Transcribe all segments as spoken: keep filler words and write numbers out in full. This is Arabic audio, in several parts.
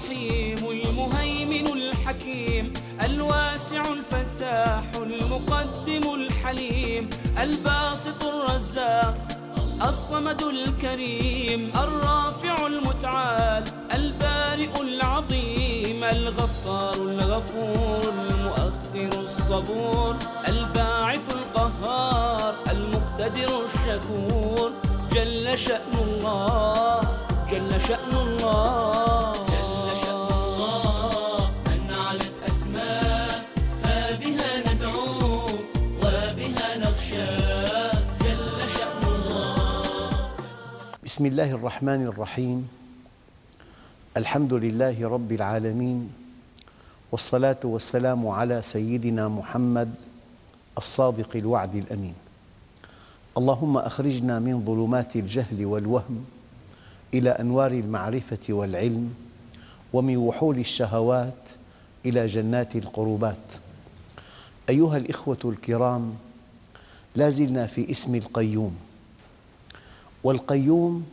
الرحيم المهيمن الحكيم الواسع الفتاح المقدم الحليم الباسط الرزاق الصمد الكريم الرافع المتعال البارئ العظيم الغفار الغفور المؤخر الصبور الباعث القهار المقتدر الشكور جل شأن الله جل شأن الله جل شأن الله من علت أسماء فبها ندعو وبها نخشى جل شأن الله. بسم الله الرحمن الرحيم. الحمد لله رب العالمين، والصلاة والسلام على سيدنا محمد الصادق الوعد الأمين. اللهم أخرجنا من ظلمات الجهل والوهم إلى أنوار المعرفة والعلم، ومن وحول الشهوات إلى جنات القربات. أيها الإخوة الكرام، لا زلنا في اسم القيوم، والقيوم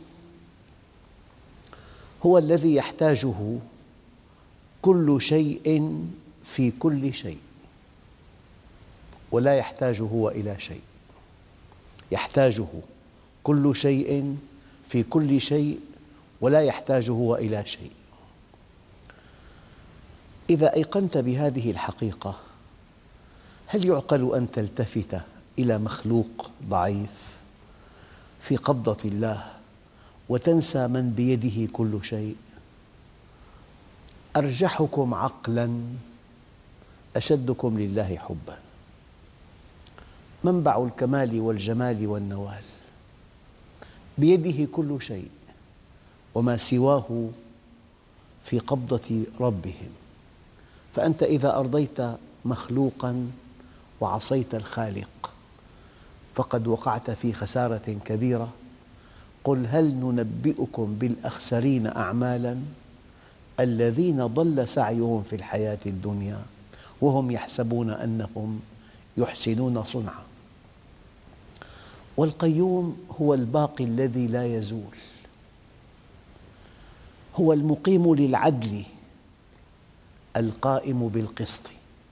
هو الذي يحتاجه كل شيء في كل شيء، ولا يحتاج هو إلى شيء. يحتاجه كل شيء في كل شيء، ولا يحتاج هو إلى شيء. إذا أيقنت بهذه الحقيقة، هل يعقل أن تلتفت إلى مخلوق ضعيف في قبضة الله وتنسى من بيده كل شيء؟ أرجحكم عقلاً أشدكم لله حباً. منبع الكمال والجمال والنوال، بيده كل شيء، وما سواه في قبضة ربهم. فأنت إذا أرضيت مخلوقاً وعصيت الخالق فقد وقعت في خسارة كبيرة. قل هل ننبئكم بالأخسرين أعمالاً الذين ضل سعيهم في الحياة الدنيا وهم يحسبون أنهم يحسنون صنعاً. والقيوم هو الباقي الذي لا يزول، هو المقيم للعدل القائم بالقسط.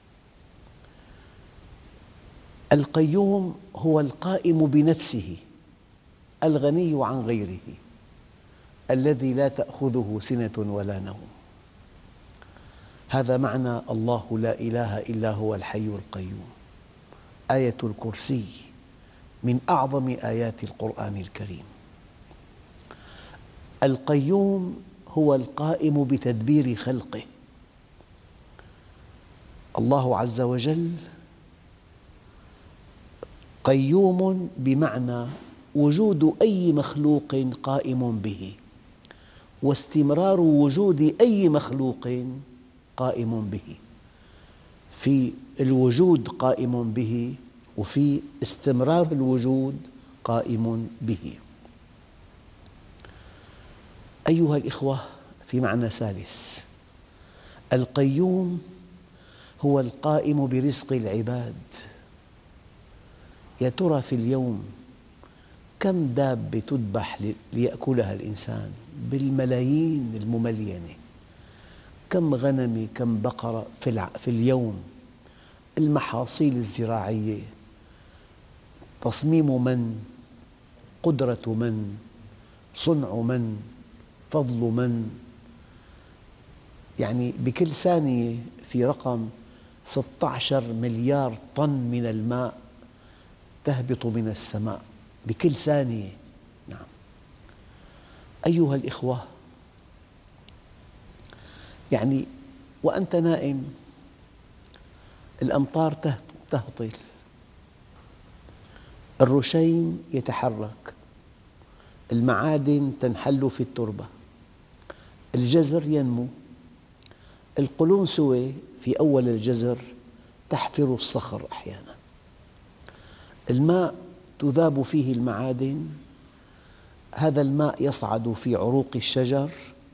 القيوم هو القائم بنفسه الغني عن غيره، الذي لا تأخذه سنة ولا نوم. هذا معنى الله لا إله إلا هو الحي القيوم. آية الكرسي من أعظم آيات القرآن الكريم. القيوم هو القائم بتدبير خلقه. الله عز وجل قيوم بمعنى وجود أي مخلوق قائم به، واستمرار وجود أي مخلوق قائم به. في الوجود قائم به، وفي استمرار الوجود قائم به. أيها الإخوة، في معنى ثالث، القيوم هو القائم برزق العباد. يا ترى في اليوم كم دابة تذبح ليأكلها الإنسان؟ بالملايين المملينة. كم غنم، كم بقرة في اليوم؟ المحاصيل الزراعية تصميم من؟ قدرة من؟ صنع من؟ فضل من؟ يعني بكل ثانية في رقم ستة عشر مليار طن من الماء تهبط من السماء بكل ثانية. نعم. أيها الإخوة، يعني وأنت نائم الأمطار تهطل، الرشيم يتحرك، المعادن تنحل في التربة، الجزر ينمو، القلنسوة في أول الجزر تحفر الصخر أحياناً، الماء تذاب فيه المعادن، هذا الماء يصعد في عروق الشجر،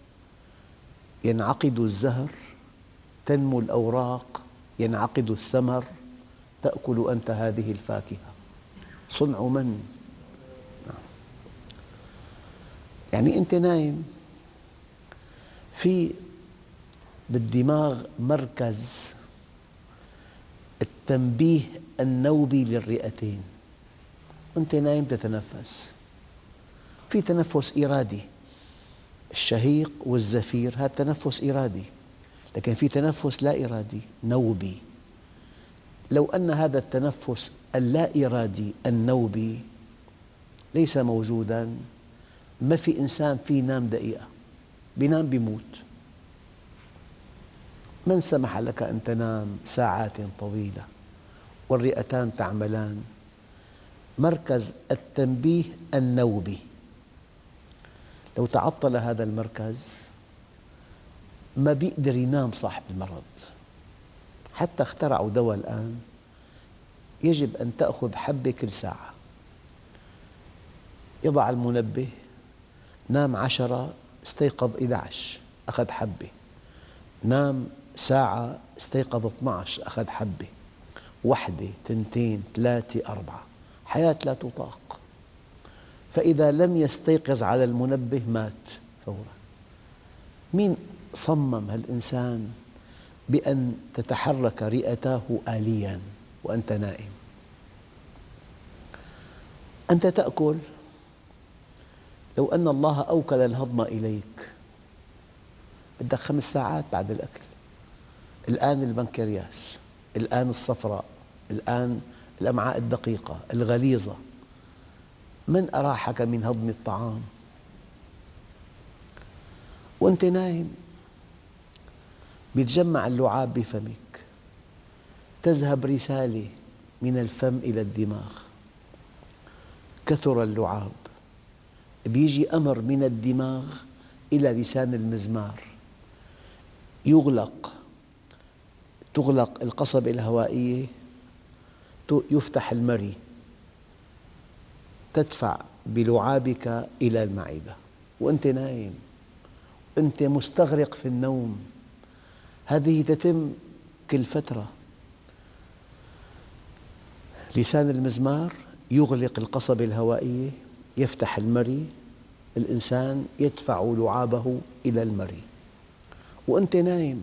ينعقد الزهر، تنمو الأوراق، ينعقد الثمر، تأكل أنت هذه الفاكهة. صنع من؟ يعني أنت نايم، في بالدماغ مركز التنبيه النوبي للرئتين. وأنت نايم تتنفس، في تنفس إرادي، الشهيق والزفير هذا تنفس إرادي، لكن في تنفس لا إرادي نوبي. لو أن هذا التنفس اللا إرادي النوبي ليس موجوداً، ما في إنسان فيه ينام دقيقة، بينام بيموت. من سمح لك أن تنام ساعات طويلة والرئتان تعملان؟ مركز التنبيه النوبي لو تعطل هذا المركز ما بيقدر ينام صاحب المرض. حتى اخترعوا دواء الآن يجب أن تأخذ حبة كل ساعة. يضع المنبه، نام عشرة استيقظ إحدى عشر أخذ حبة، نام ساعة استيقظ اثني عشر أخذ حبة، واحدة تنتين ثلاثة أربعة، حياة لا تطاق. فإذا لم يستيقظ على المنبه مات فورا. مين صمم هالإنسان بأن تتحرك رئتاه آلياً وأنت نائم؟ أنت تأكل، لو أن الله أوكل الهضم إليك بدك خمس ساعات بعد الأكل. الآن البنكرياس، الآن الصفراء، الآن الأمعاء الدقيقة الغليظة. من أراحك من هضم الطعام وأنت نايم؟ يتجمع اللعاب بفمك، تذهب رسالة من الفم إلى الدماغ، كثر اللعاب، بيجي أمر من الدماغ إلى لسان المزمار، يغلق تغلق القصبة الهوائية، يفتح المري، تدفع بلعابك إلى المعدة وأنت نايم، أنت مستغرق في النوم. هذه تتم كل فترة. لسان المزمار يغلق القصبة الهوائية، يفتح المري، الإنسان يدفع لعابه إلى المري وأنت نايم.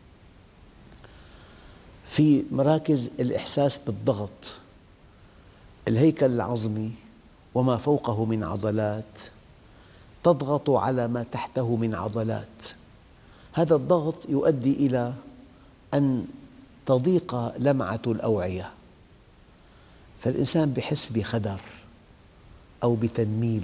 في مراكز الإحساس بالضغط، الهيكل العظمي وما فوقه من عضلات تضغط على ما تحته من عضلات. هذا الضغط يؤدي إلى أن تضيق لمعة الأوعية، فالإنسان يحس بخدر أو بتنميل.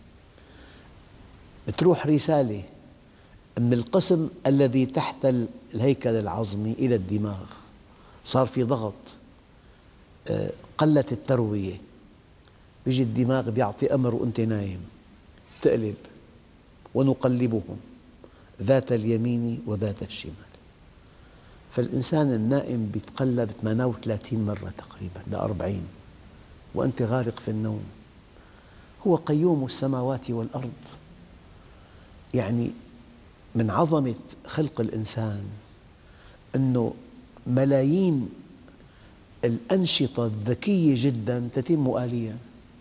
تروح رسالة من القسم الذي تحت الهيكل العظمي إلى الدماغ، صار في ضغط، قلت التروية، يجي الدماغ يعطي أمر وأنت نايم، تقلب ونقلبهم ذات اليمين وذات الشمال. فالإنسان النائم يتقلب ثمانية وثلاثين مرة تقريباً لأربعين وأنت غارق في النوم. هو قيوم السماوات والأرض. يعني من عظمة خلق الإنسان أنه ملايين الأنشطة الذكية جداً تتم آلياً.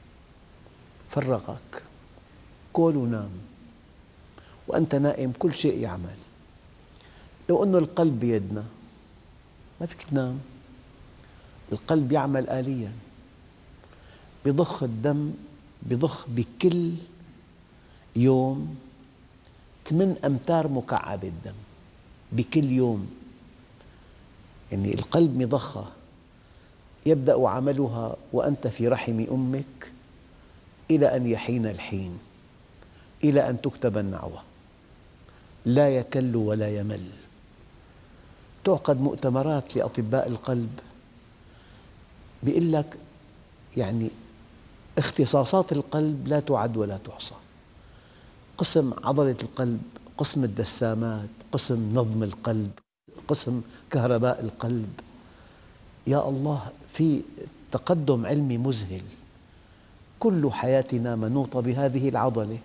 فرغك، كل ونام، وأنت نائم كل شيء يعمل. لو أن القلب بيدنا ما فيك تنام. القلب يعمل آلياً، يضخ الدم، يضخ بكل يوم ثمانية أمتار مكعب الدم بكل يوم. يعني القلب مضخة يبدأ عملها وأنت في رحم أمك إلى أن يحين الحين، إلى أن تكتب النعوة، لا يكل ولا يمل. تعقد مؤتمرات لأطباء القلب، يقول لك يعني اختصاصات القلب لا تعد ولا تحصى. قسم عضلة القلب، قسم الدسامات، قسم نظم القلب، قسم كهرباء القلب. يا الله، في تقدم علمي مذهل. كل حياتنا منوطة بهذه العضلة.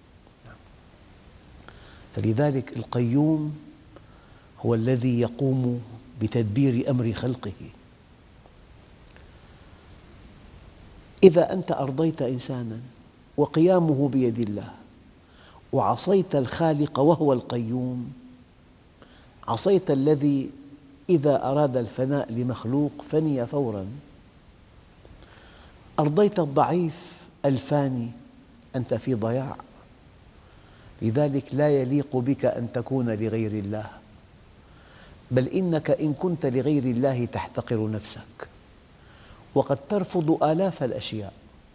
فلذلك القيوم هو الذي يقوم بتدبير أمر خلقه. إذا أنت أرضيت إنساناً وقيامه بيد الله وعصيت الخالق وهو القيوم، عصيت الذي إذا أراد الفناء لمخلوق فني فوراً. أرضيت الضعيف الفاني، أنت في ضياع. لذلك لا يليق بك أن تكون لغير الله، بل إنك إن كنت لغير الله تحتقر نفسك، وقد ترفض آلاف الأشياء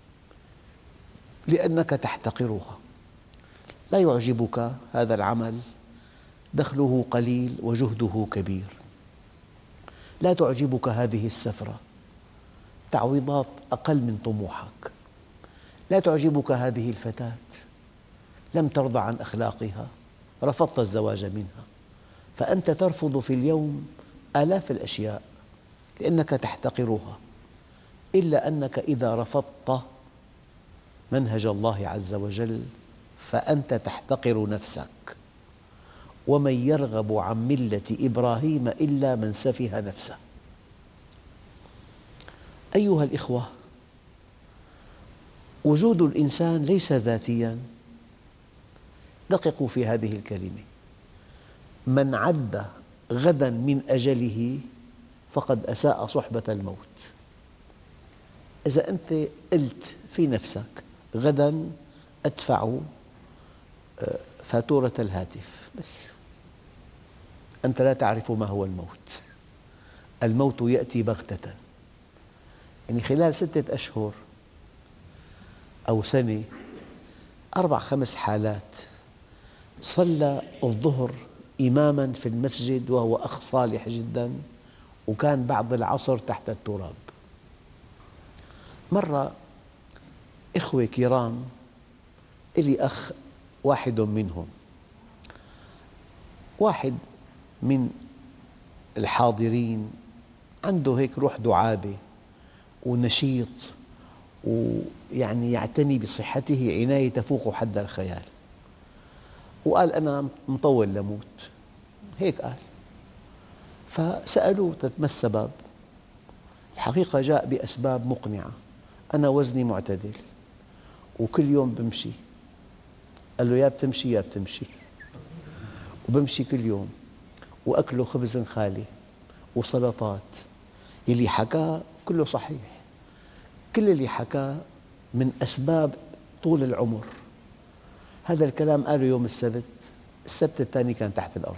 لأنك تحتقرها. لا يعجبك هذا العمل، دخله قليل وجهده كبير. لا تعجبك هذه السفرة، تعويضات أقل من طموحك. لا تعجبك هذه الفتاة، لم ترضى عن أخلاقها، رفضت الزواج منها. فأنت ترفض في اليوم آلاف الأشياء لأنك تحتقرها، إلا أنك إذا رفضت منهج الله عز وجل فأنت تحتقر نفسك. ومن يرغب عن ملة إبراهيم إلا من سفه نفسه. أيها الإخوة، وجود الإنسان ليس ذاتياً. دققوا في هذه الكلمة: من عد غداً من أجله فقد أساء صحبة الموت. إذا أنت قلت في نفسك غداً أدفع فاتورة الهاتف، بس أنت لا تعرف ما هو الموت. الموت يأتي بغتة، يعني خلال ستة أشهر أو سنة أربع خمس حالات. صلى الظهر إماماً في المسجد وهو أخ صالح جداً، وكان بعد العصر تحت التراب. مرة إخوة كرام، إلي أخ واحد منهم، واحد من الحاضرين عنده هيك روح دعابة ونشيط، ويعني يعتني بصحته عناية تفوق حد الخيال. وقال أنا مطول لموت، هيك قال. فسألوه ما السبب؟ الحقيقة جاء بأسباب مقنعة: أنا وزني معتدل وكل يوم بمشي. قال له يا بتمشي يا بتمشي، وبمشي كل يوم، وأكله خبز خالي وسلطات. يلي حكاه كله صحيح، كل اللي حكاه من أسباب طول العمر. هذا الكلام قاله يوم السبت، السبت الثاني كان تحت الأرض.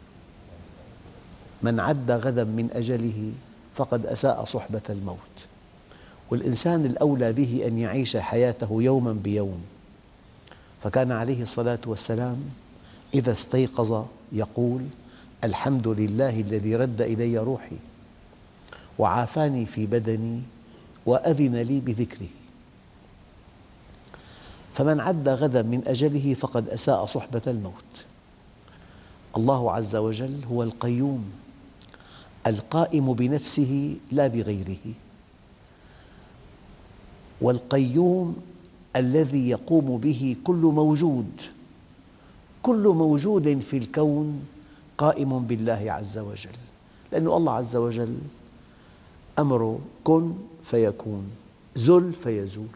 من عد غدا من أجله فقد أساء صحبة الموت. والإنسان الأولى به أن يعيش حياته يوماً بيوم. فكان عليه الصلاة والسلام إذا استيقظ يقول: الحمد لله الذي رد إلي روحي وعافاني في بدني وأذن لي بذكره. فمن عد غدا من أجله فقد أساء صحبة الموت. الله عز وجل هو القيوم القائم بنفسه لا بغيره، والقيوم الذي يقوم به كل موجود. كل موجود في الكون قائم بالله عز وجل، لأن الله عز وجل أمره كن فيكون، زل فيزول.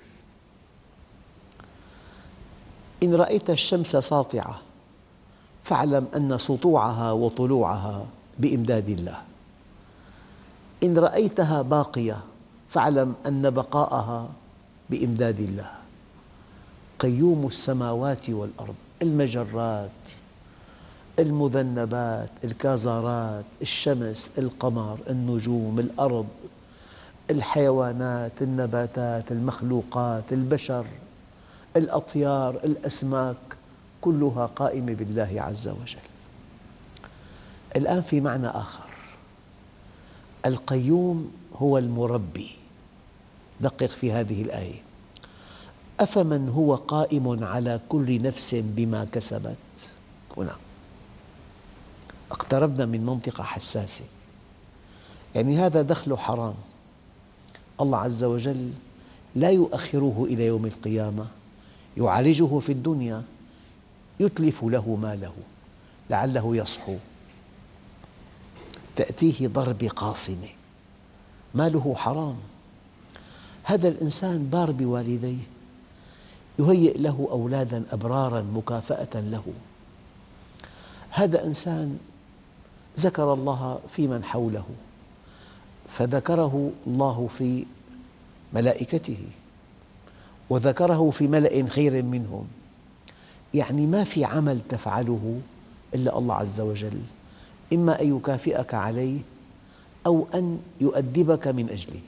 إن رأيت الشمس ساطعة فاعلم أن سطوعها وطلوعها بإمداد الله. إن رأيتها باقية فاعلم أن بقاءها بإمداد الله. قيوم السماوات والأرض، المجرات، المذنبات، الكازارات، الشمس، القمر، النجوم، الأرض، الحيوانات، النباتات، المخلوقات، البشر، الأطيار، الأسماك، كلها قائمة بالله عز وجل. الآن في معنى آخر: القيوم هو المربي. دقق في هذه الآية: أفمن هو قائم على كل نفس بما كسبت. هنا اقتربنا من منطقة حساسة، يعني هذا دخله حرام. الله عز وجل لا يؤخره إلى يوم القيامة، يعالجه في الدنيا، يتلف له ماله لعله يصحو. تأتيه ضربة قاصمة، ماله حرام. هذا الإنسان بار بوالديه، يهيئ له أولادا أبرارا مكافأة له. هذا إنسان ذكر الله في من حوله، فذكره الله في ملائكته، وذكره في ملأ خير منهم. يعني ما في عمل تفعله إلا الله عز وجل إما أن يكافئك عليه أو أن يؤدبك من أجله.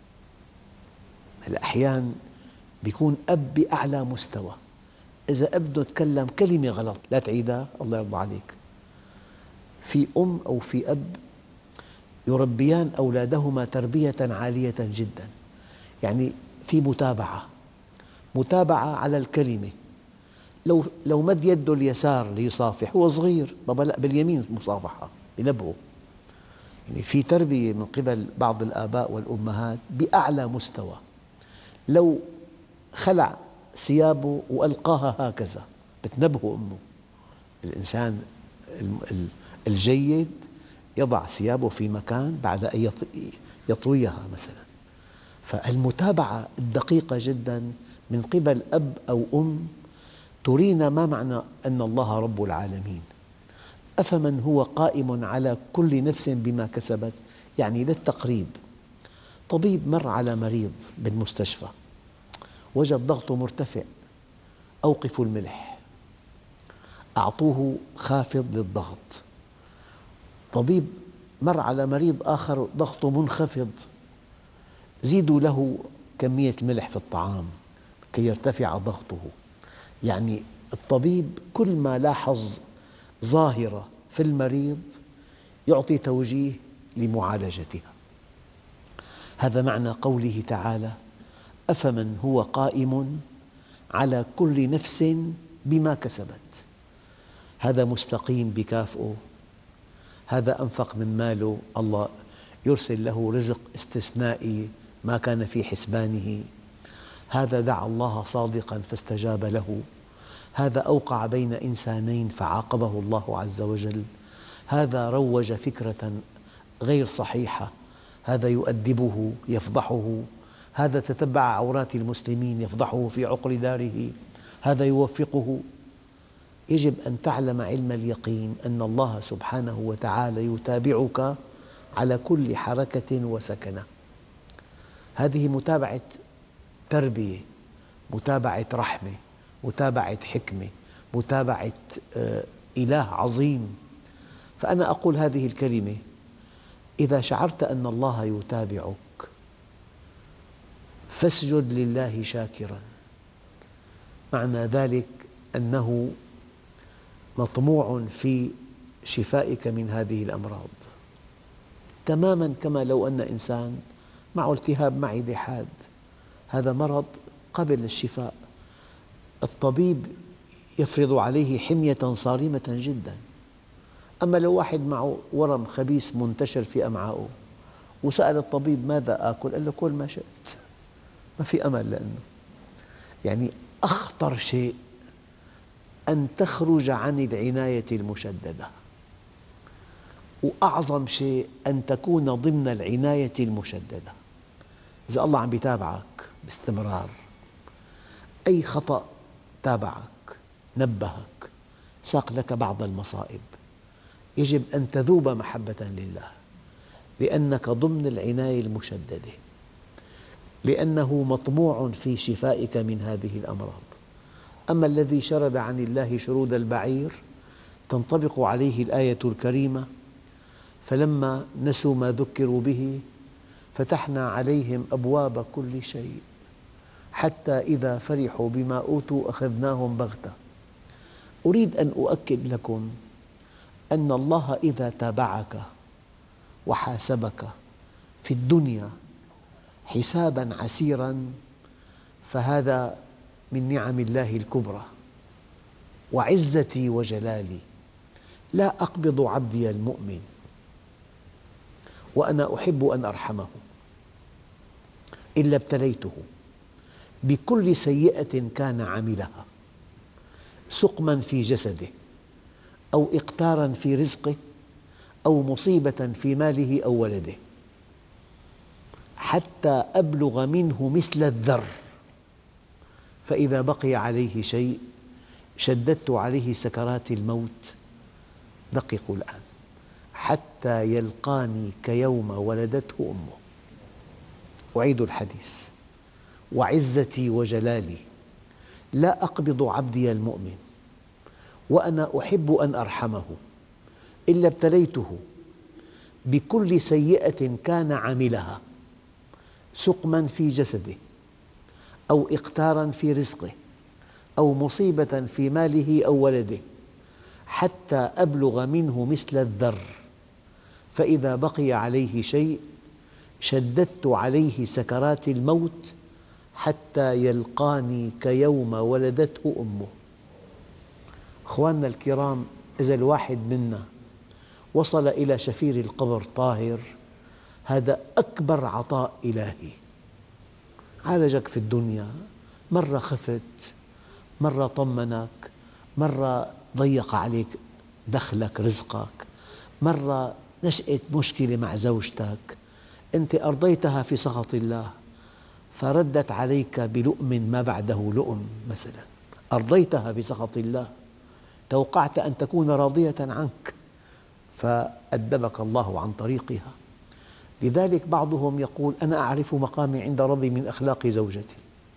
الأحيان يكون أب بأعلى مستوى، إذا ابنه تكلم كلمة غلط لا تعيدها الله يرضى عليك. في أم أو في أب يربيان أولادهما تربية عالية جدا، يعني في متابعة متابعة على الكلمة. لو لو مد يده اليسار ليصافح هو صغير، بابا لا باليمين مصافحة، ينبهه. يعني في تربية من قبل بعض الآباء والأمهات بأعلى مستوى. لو خلع ثيابه وألقاها هكذا بتنبهه أمه. الإنسان الجيد يضع ثيابه في مكان بعد أن يطويها مثلا. فالمتابعة الدقيقة جدا من قبل أب أو أم ترينا ما معنى أن الله رب العالمين. أفمن هو قائم على كل نفس بما كسبت، يعني للتقريب. طبيب مر على مريض بالمستشفى وجد ضغطه مرتفع، أوقفوا الملح، أعطوه خافض للضغط. طبيب مر على مريض آخر ضغطه منخفض، زيدوا له كمية الملح في الطعام كي يرتفع ضغطه. يعني الطبيب كل ما لاحظ ظاهرة في المريض يعطي توجيه لمعالجتها. هذا معنى قوله تعالى: أفمن هو قائم على كل نفس بما كسبت. هذا مستقيم بكافئه، هذا أنفق من ماله، الله يرسل له رزق استثنائي ما كان في حسبانه، هذا دعا الله صادقا فاستجاب له، هذا أوقع بين إنسانين فعاقبه الله عز وجل، هذا روج فكرة غير صحيحة، هذا يؤدبه يفضحه، هذا تتبع عورات المسلمين يفضحه في عقر داره، هذا يوفقه. يجب أن تعلم علم اليقين أن الله سبحانه وتعالى يتابعك على كل حركة وسكنة. هذه متابعة تربية، متابعة رحمة، متابعة حكمة، متابعة إله عظيم. فأنا أقول هذه الكلمة: إذا شعرت أن الله يتابعك فاسجد لله شاكرا. معنى ذلك أنه مطموع في شفائك من هذه الأمراض، تماما كما لو أن إنسان معه التهاب معدة حاد، هذا مرض قابل للشفاء، الطبيب يفرض عليه حمية صارمة جدا. أما لو واحد معه ورم خبيث منتشر في أمعائه وسأل الطبيب ماذا آكل؟ قال له: كل ما شئت، ما في أمل. لأنه يعني أخطر شيء أن تخرج عن العناية المشددة، وأعظم شيء أن تكون ضمن العناية المشددة. إذا الله عم يتابعك باستمرار، أي خطأ تابعك، نبهك، ساق لك بعض المصائب، يجب أن تذوب محبة لله، لأنك ضمن العناية المشددة، لأنه مطموع في شفائك من هذه الأمراض. أما الذي شرد عن الله شرود البعير تنطبق عليه الآية الكريمة: فلما نسوا ما ذكروا به فتحنا عليهم أبواب كل شيء حتى إذا فرحوا بما أوتوا أخذناهم بغتة. أريد أن أؤكد لكم أن الله إذا تابعك وحاسبك في الدنيا حساباً عسيراً فهذا من نعم الله الكبرى. وعزتي وجلالي لا أقبض عبدي المؤمن وأنا أحب أن أرحمه إلا ابتليته بكل سيئة كان عملها، سقما في جسده أو إقتارا في رزقه أو مصيبة في ماله أو ولده، حتى أبلغ منه مثل الذر، فإذا بقي عليه شيء شددت عليه سكرات الموت. دققوا الآن، حتى يلقاني كيوم ولدته أمه. أعيد الحديث: وعزتي وجلالي لا أقبض عبدي المؤمن وأنا أحب أن أرحمه إلا ابتليته بكل سيئة كان عملها، سقما في جسده أو إقتارا في رزقه أو مصيبة في ماله أو ولده، حتى أبلغ منه مثل الذر، فإذا بقي عليه شيء شددت عليه سكرات الموت حتى يلقاني كيوم ولدته أمه. أخواننا الكرام، إذا الواحد منا وصل إلى شفير القبر طاهر، هذا أكبر عطاء إلهي. عالجك في الدنيا، مرة خفت، مرة طمنك، مرة ضيق عليك دخلك رزقك، مرة نشأت مشكلة مع زوجتك، أنت أرضيتها في سخط الله فردت عليك بلؤم ما بعده لؤم مثلا. أرضيتها بسخط الله، توقعت أن تكون راضية عنك فأدبك الله عن طريقها. لذلك بعضهم يقول: أنا أعرف مقامي عند ربي من أخلاق زوجتي.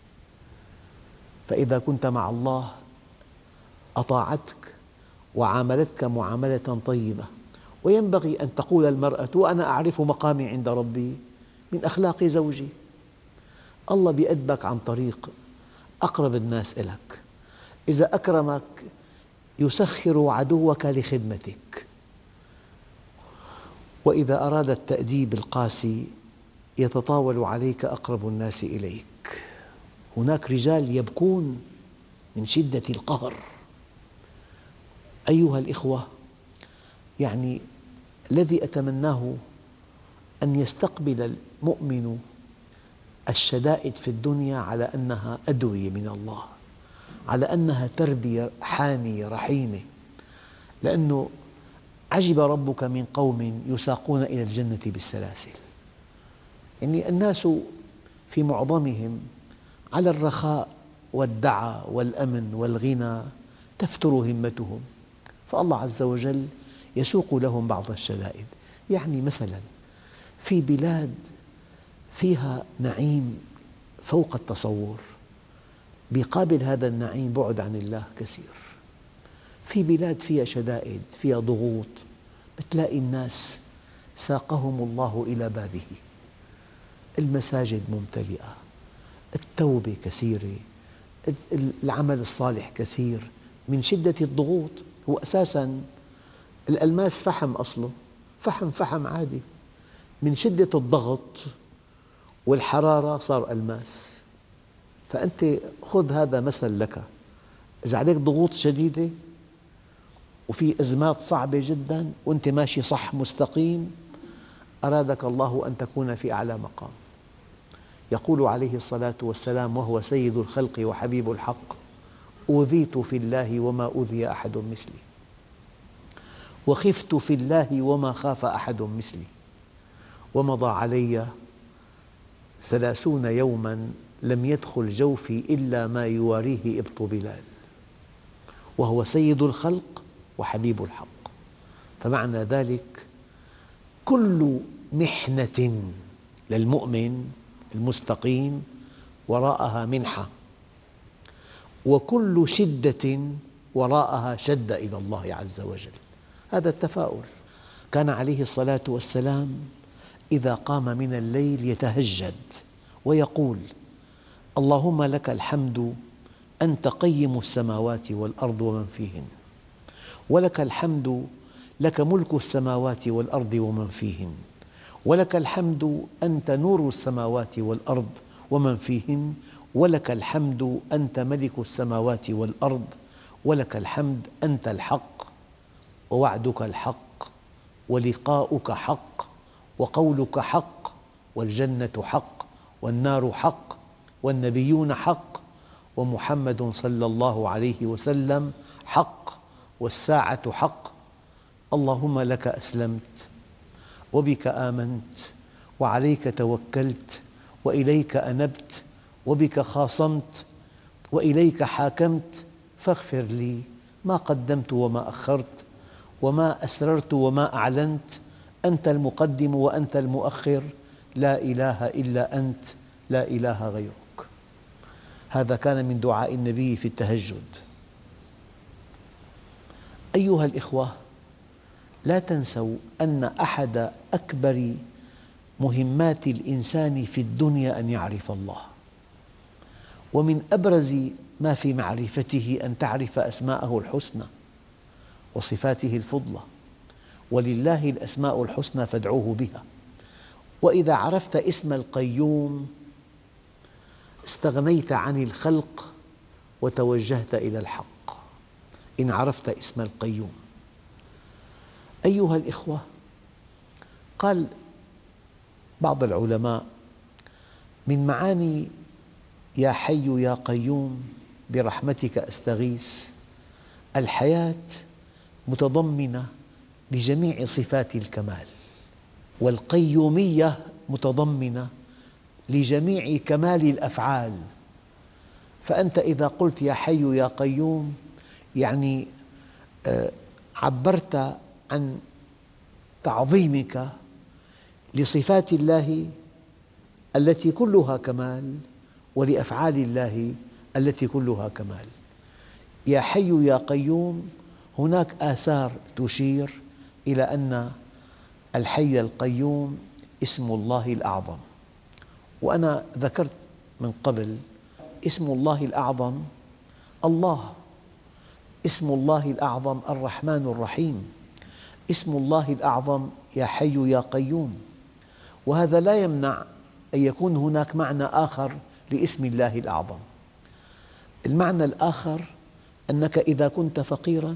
فإذا كنت مع الله أطاعتك وعاملتك معاملة طيبة. وينبغي أن تقول المرأة: وأنا أعرف مقامي عند ربي من أخلاق زوجي. الله بيأدبك عن طريق أقرب الناس إلك. إذا أكرمك يسخر عدوك لخدمتك، وإذا أراد التأديب القاسي يتطاول عليك أقرب الناس إليك. هناك رجال يبكون من شدة القهر. أيها الإخوة، يعني الذي أتمناه أن يستقبل المؤمن الشدائد في الدنيا على أنها أدوية من الله، على أنها تربية حانية رحيمة. لأنه عجب ربك من قوم يساقون إلى الجنة بالسلاسل. يعني الناس في معظمهم على الرخاء والدعى والأمن والغنى تفتر همتهم، فالله عز وجل يسوق لهم بعض الشدائد. يعني مثلا في بلاد فيها نعيم فوق التصور، بيقابل هذا النعيم بعد عن الله كثير. في بلاد فيها شدائد، فيها ضغوط، بتلاقي الناس ساقهم الله إلى بابه، المساجد ممتلئة، التوبة كثيرة، العمل الصالح كثير من شدة الضغوط. هو أساساً الألماس فحم أصله، فحم فحم عادي، من شدة الضغط والحرارة صار ألماس. فأنت خذ هذا مثل لك، إذا عليك ضغوط شديدة وفي أزمات صعبة جداً وأنت ماشي صح مستقيم، أرادك الله أن تكون في أعلى مقام. يقول عليه الصلاة والسلام وهو سيد الخلق وحبيب الحق: أوذيت في الله وما أوذي أحد مثلي، وخفت في الله وما خاف أحد مثلي، ومضى علي ثلاثون يوماً لم يدخل جوفي إلا ما يواريه إبط بلال، وهو سيد الخلق وحبيب الحق. فمعنى ذلك كل محنة للمؤمن المستقيم وراءها منحة، وكل شدة وراءها شدة إلى الله عز وجل. هذا التفاؤل. كان عليه الصلاة والسلام إذا قام من الليل يتهجد ويقول: اللهم لك الحمد أنت قيم السماوات والأرض ومن فيهن، ولك الحمد لك ملك السماوات والأرض ومن فيهن، ولك الحمد أنت نور السماوات والأرض ومن فيهن، ولك الحمد أنت ملك السماوات والأرض، ولك الحمد أنت الحق، ووعدك الحق، ولقاؤك حق، وقولك حق، والجنة حق، والنار حق، والنبيون حق، ومحمد صلى الله عليه وسلم حق، والساعة حق. اللهم لك أسلمت وبك آمنت وعليك توكلت وإليك أنبت وبك خاصمت وإليك حاكمت، فاغفر لي ما قدمت وما أخرت وما أسررت وما أعلنت، أنت المقدم وأنت المؤخر، لا إله إلا أنت، لا إله غيرك. هذا كان من دعاء النبي في التهجد. أيها الإخوة، لا تنسوا أن أحد أكبر مهمات الإنسان في الدنيا أن يعرف الله، ومن أبرز ما في معرفته أن تعرف أسماءه الحسنى وصفاته الفضلى، ولله الأسماء الحسنى فادعوه بها. وإذا عرفت اسم القيوم استغنيت عن الخلق وتوجهت إلى الحق، إن عرفت اسم القيوم. أيها الإخوة، قال بعض العلماء من معاني يا حي يا قيوم برحمتك أستغيث، الحياة متضمنة لجميع صفات الكمال، والقيومية متضمنة لجميع كمال الأفعال. فأنت إذا قلت يا حي يا قيوم يعني عبرت عن تعظيمك لصفات الله التي كلها كمال، ولأفعال الله التي كلها كمال. يا حي يا قيوم هناك آثار تشير إلى أن الحي القيوم اسم الله الأعظم. وأنا ذكرت من قبل اسم الله الأعظم الله، اسم الله الأعظم الرحمن الرحيم، اسم الله الأعظم يا حي يا قيوم. وهذا لا يمنع أن يكون هناك معنى آخر لاسم الله الأعظم. المعنى الآخر أنك إذا كنت فقيراً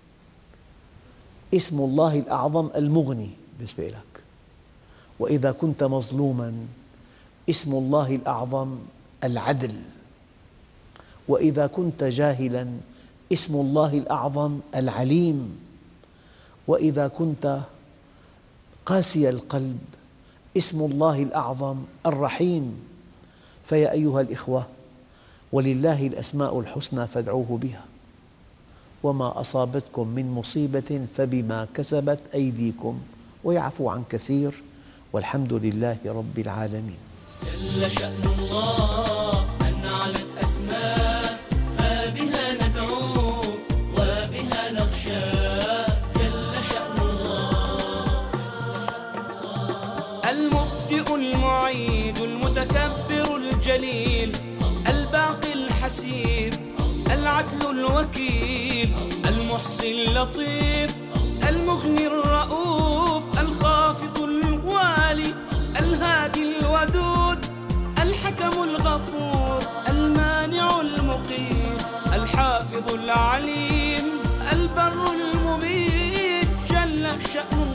اسم الله الأعظم المغني بالنسبة لك، وإذا كنت مظلوماً اسم الله الأعظم العدل، وإذا كنت جاهلاً اسم الله الأعظم العليم، وإذا كنت قاسي القلب اسم الله الأعظم الرحيم. فيا أيها الإخوة، ولله الأسماء الحسنى فادعوه بها، وما أصابتكم من مصيبة فبما كسبت أيديكم ويعفو عن كثير، والحمد لله رب العالمين. جل شأن الله أن علت أسماء، فبها ندعو وبها نخشى. جل شأن الله المبدئ المعيد المتكبر الجليل الباقي الحسيب العدل الوكيل المحصي اللطيف المغني الرؤوف الخافض الوالي الهادي الودود الحكم الغفور المانع المقيت الحافظ العليم البر المميت. جل شأن